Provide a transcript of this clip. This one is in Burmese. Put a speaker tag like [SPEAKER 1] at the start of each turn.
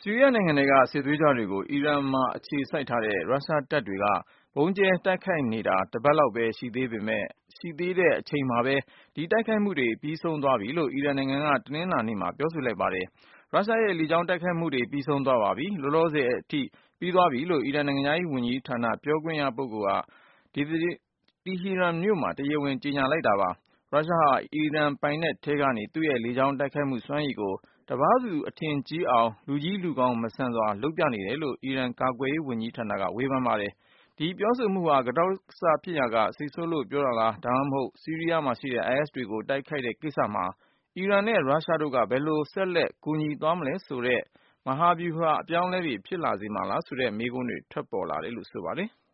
[SPEAKER 1] ဆီးရီးယားနိုင်ငံထဲက စစ်သွေးကြွတွေကို အီရန်မှာအခြေစိုက်ထားတဲ့ ရုရှားတပ်တွေက ဗုံးကြဲတိုက်ခိုက်နေတာ တပတ်လောက်ပဲရှိသေးတဲ့အချိန်မှာပဲ ဒီတိုက်ခိုက်မှုတွေ ပြီးဆုံးသွားပြီလို့ အီရန်နိုင်ငံက တနင်္လာနေ့မှာ ပြောဆိုလိုက်ပါတယ်။ ရုရှားရဲ့လေကြောင်းတိုက်ခိုက်မှုတွေ ပြီးဆုံးသွားပါပြီ။ လောလောဆယ်အထိ ပြီးသွားပြီလို့ အီရန်နိုင်ငံခြားရေးဝန်ကြီးဌာန ပြောခွင့်ရပုဂ္ဂိုလ်က တီဟီရန်မြို့မှာ တရားဝင်ကြေညာလိုက်တာပါ။ ရုရှားဟာ အီရန်ပိုင်နက်ထဲကနေ သူ့ရဲ့လေကြောင်းတိုက်ခိုက်မှုစွမ်းရည်ကို တပားသူအထင်ကြီးအောင် လူကြီးလူကောင်းမဆန်စွာ လုပ်ပြနေတယ်လို့ အီရန်ကာကွယ်ရေးဝန်ကြီးဌာနက ဝေဖန်ပါတယ်။ ဒီပြောဆိုမှုဟာ ကတောက်ကဆဖြစ်ရာက စိတ်ဆိုးလို့ပြောတာလား၊ ဒါမှမဟုတ် ဆီးရီးယားမှာရှိတဲ့ IS တွေကို တိုက်ခိုက်တဲ့ကိစ္စမှာ အီရန်နဲ့ ရုရှားတို့က ဘယ်လိုဆက်လက်ကူညီသွားမလဲဆိုတဲ့ မဟာဗျူဟာအပြောင်းအလဲတွေ ဖြစ်လာစေမှာလားဆိုတဲ့ မေးခွန်းတွေ ထွက်ပေါ်လာတယ်လို့ ဆိုပါတယ်။